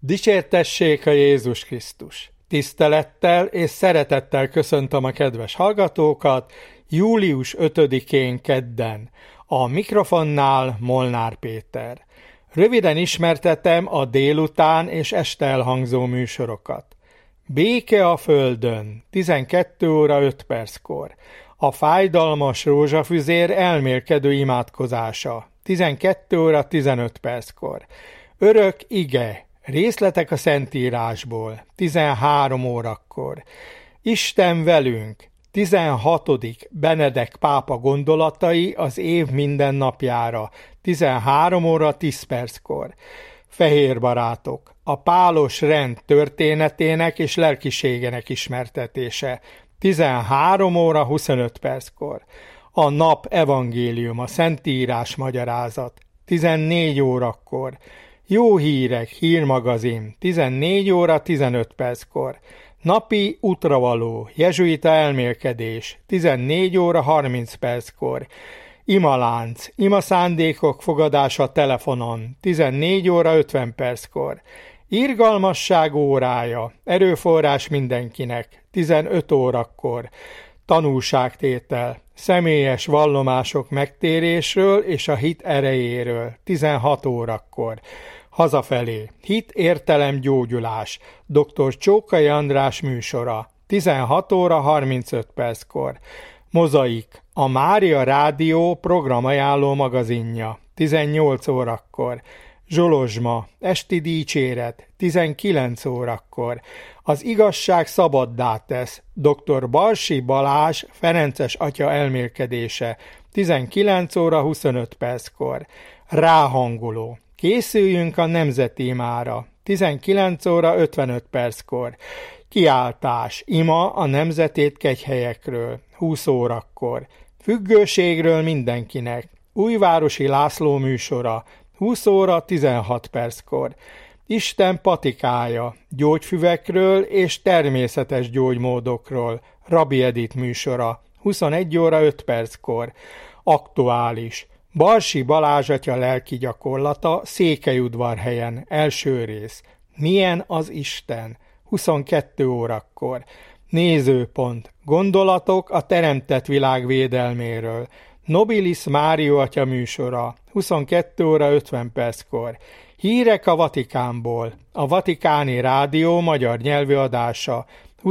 Dicsértessék a Jézus Krisztus! Tisztelettel és szeretettel köszöntöm a kedves hallgatókat július 5-én kedden. A mikrofonnál Molnár Péter. Röviden ismertetem a délután és este elhangzó műsorokat. Béke a földön, 12 óra 5 perckor. A fájdalmas rózsafüzér elmélkedő imádkozása, 12 óra 15 perckor. Örök ige, részletek a Szentírásból, 13 órakor. Isten velünk, 16. Benedek pápa gondolatai az év minden napjára, 13 óra 10 perckor. Fehér barátok, a pálos rend történetének és lelkiségének ismertetése, 13 óra 25 perckor. A nap evangélium, a Szentírás magyarázat, 14 órakor. Jó hírek, hírmagazin, 14 óra 15 perckor. Napi útravaló, jezsuita elmélkedés, 14 óra 30 perckor. Imalánc, imaszándékok fogadása telefonon, 14 óra 50 perckor. Irgalmasság órája, erőforrás mindenkinek, 15 órakor. Tanúságtétel, személyes vallomások megtérésről és a hit erejéről, 16 órakor. Hazafelé, hit, értelem, gyógyulás, dr. Csókai András műsora, 16 óra 35 perckor. Mozaik, a Mária Rádió programajánló magazinja, 18 órakor. Zsolozsma, esti dicséret, 19 órakor. Az igazság szabaddá tesz, dr. Barsi Balázs Ferences atya elmélkedése, 19 óra 25 perckor. Ráhangoló, készüljünk a nemzetímára, 19 óra 55 perckor. Kiáltás, ima a nemzetét kegyhelyekről, 20 órakor. Függőségről mindenkinek, Újvárosi László műsora, 20 óra 16 perckor. Isten patikája, gyógyfüvekről és természetes gyógymódokról, Rabbi Edith műsora, 21 óra 5 perckor. Aktuális, Barsi Balázs atya lelki gyakorlata Székelyudvarhelyen, első rész. Milyen az Isten? 22 órakor. Nézőpont, gondolatok a teremtett világ védelméről. Nobilis Mário atya műsora, 22 óra 50 perckor. Hírek a Vatikánból, a Vatikáni Rádió magyar nyelvű adása,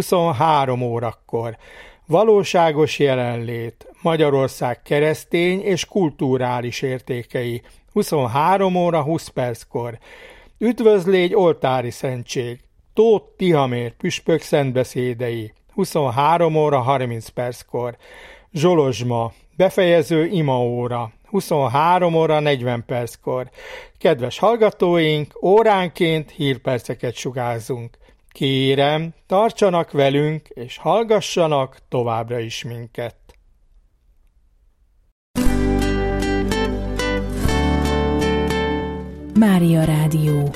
23 órakor. Valóságos jelenlét, Magyarország keresztény és kulturális értékei, 23 óra 20 perckor. Üdvözlégy oltári szentség, Tóth Tihamér püspök szentbeszédei, 23 óra 30 perckor. Zsolozsma, befejező imaóra, 23 óra 40 perckor. Kedves hallgatóink, óránként hírperceket sugárzunk. Kérem, tartsanak velünk, és hallgassanak továbbra is minket. Mária Rádió.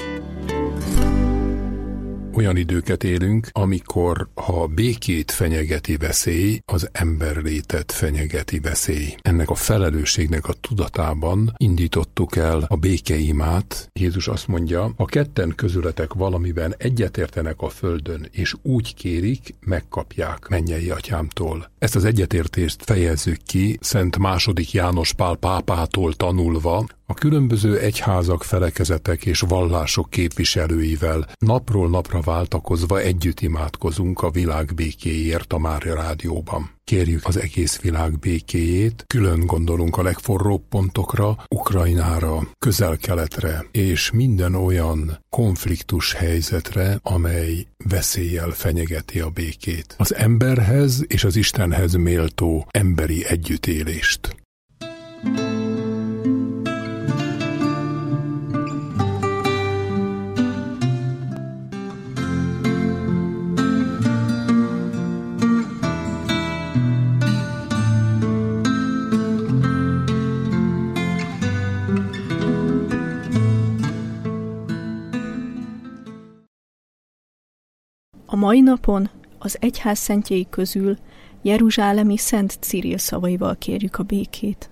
Olyan időket élünk, amikor ha békét fenyegeti veszély, az emberlétet fenyegeti veszély. Ennek a felelősségnek a tudatában indítottuk el a békeimát. Jézus azt mondja, ha ketten közületek valamiben egyetértenek a földön, és úgy kérik, megkapják mennyei atyámtól. Ezt az egyetértést fejezzük ki Szent II. János Pál pápától tanulva, a különböző egyházak, felekezetek és vallások képviselőivel napról napra váltakozva együtt imádkozunk a világ békéért a Mária Rádióban. Kérjük az egész világ békéjét, külön gondolunk a legforróbb pontokra, Ukrajnára, Közel-Keletre és minden olyan konfliktus helyzetre, amely veszéllyel fenyegeti a békét. Az emberhez és az Istenhez méltó emberi együttélést. A mai napon az egyház szentjei közül jeruzsálemi Szent Ciril szavaival kérjük a békét.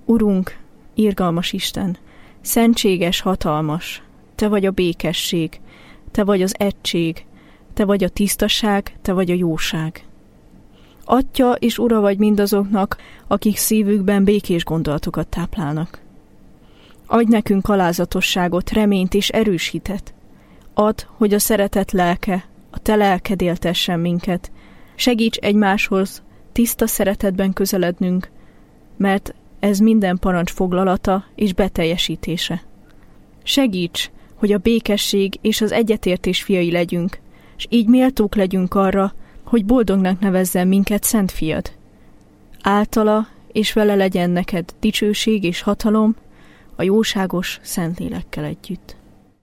Urunk, irgalmas Isten, szentséges, hatalmas, Te vagy a békesség, te vagy az egység, te vagy a tisztaság, te vagy a jóság. Atya és ura vagy mindazoknak, akik szívükben békés gondolatokat táplálnak. Adj nekünk alázatosságot, reményt és erős hitet. Add, hogy a szeretet lelke, a te lelked éltessen minket. Segíts egymáshoz tiszta szeretetben közelednünk, mert ez minden parancs foglalata és beteljesítése. Segíts, hogy a békesség és az egyetértés fiai legyünk, és így méltók legyünk arra, hogy boldognak nevezzen minket Szent Fiad. Általa és vele legyen neked dicsőség és hatalom, a jóságos Szentlélekkel együtt.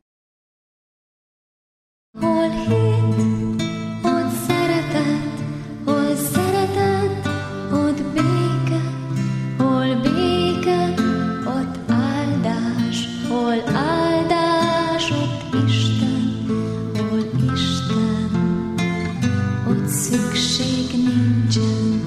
Hol hit, ott szeretet, hol szeretet, ott béke, hol béke, ott áldás, hol áldás, ott Isten, hol Isten, ott szükség nincsen.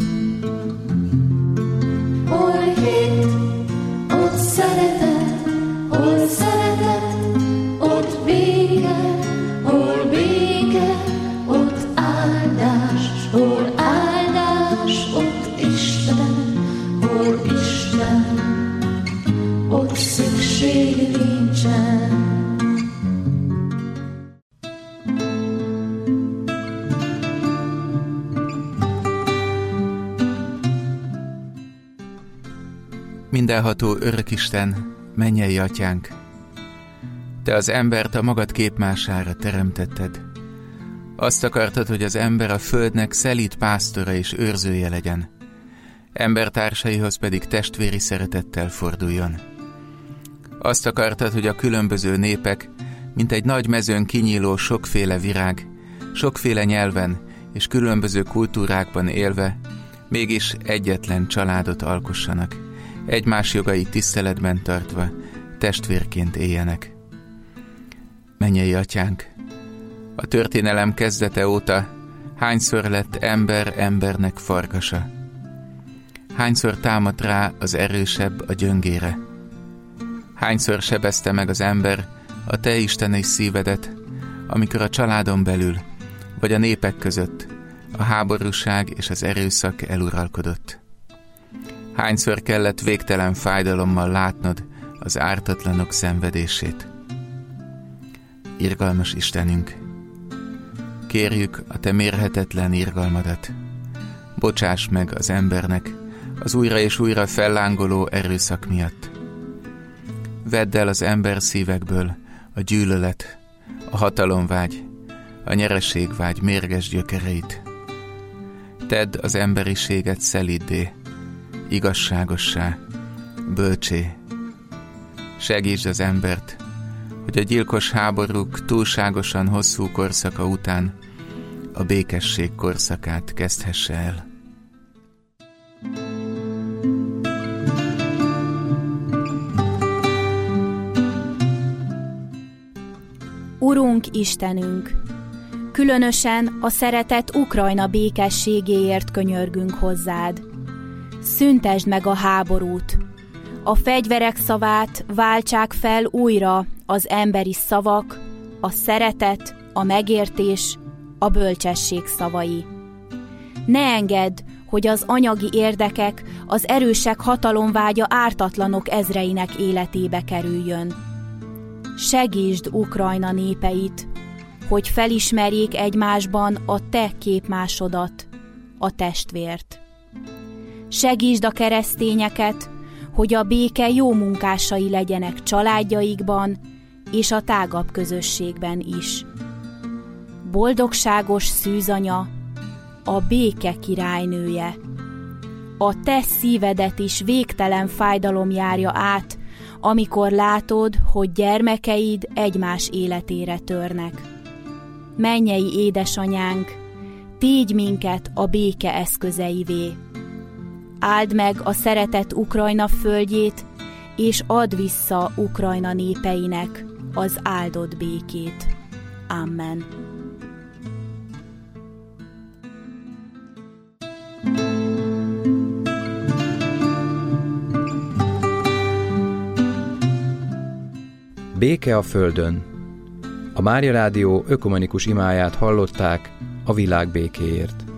Hol hit, ott szeretet, hol szeretet, ott béke, hol béke, ott áldás, hol áldás, ott Isten, hol Isten, ott szükség nincsen. Mindenható Örökisten, mennyei Atyánk, Te az embert a magad képmására teremtetted. Azt akartad, hogy az ember a földnek szelíd pásztora és őrzője legyen, embertársaihoz pedig testvéri szeretettel forduljon. Azt akartad, hogy a különböző népek, mint egy nagy mezőn kinyíló sokféle virág, sokféle nyelven és különböző kultúrákban élve, mégis egyetlen családot alkossanak, egymás jogait tiszteletben tartva, testvérként éljenek. Mennyei Atyánk, a történelem kezdete óta hányszor lett ember embernek farkasa? Hányszor támadt rá az erősebb a gyöngére? Hányszor sebezte meg az ember a te isteni szívedet, amikor a családon belül, vagy a népek között a háborúság és az erőszak eluralkodott? Hányszor kellett végtelen fájdalommal látnod az ártatlanok szenvedését? Irgalmas Istenünk, kérjük a te mérhetetlen irgalmadat. Bocsáss meg az embernek az újra és újra fellángoló erőszak miatt. Vedd el az ember szívekből a gyűlölet, a hatalomvágy, a nyereségvágy mérges gyökereit. Tedd az emberiséget szelíddé, igazságossá, bölcsé. Segítsd az embert, hogy a gyilkos háborúk túlságosan hosszú korszaka után a békesség korszakát kezdhesse el. Urunk Istenünk, különösen a szeretett Ukrajna békességéért könyörgünk hozzád. Szüntesd meg a háborút, a fegyverek szavát váltsák fel újra az emberi szavak, a szeretet, a megértés, a bölcsesség szavai. Ne engedd, hogy az anyagi érdekek, az erősek hatalomvágya ártatlanok ezreinek életébe kerüljön. Segítsd Ukrajna népeit, hogy felismerjék egymásban a te képmásodat, a testvért. Segítsd a keresztényeket, hogy a béke jó munkásai legyenek családjaikban és a tágabb közösségben is. Boldogságos szűzanya, a béke királynője. A te szívedet is végtelen fájdalom járja át, amikor látod, hogy gyermekeid egymás életére törnek. Mennyei édesanyánk, tégy minket a béke eszközeivé. Áld meg a szeretett Ukrajna földjét, és add vissza Ukrajna népeinek az áldott békét. Amen. Béke a földön. A Mária Rádió ökumenikus imáját hallották a világ békéért.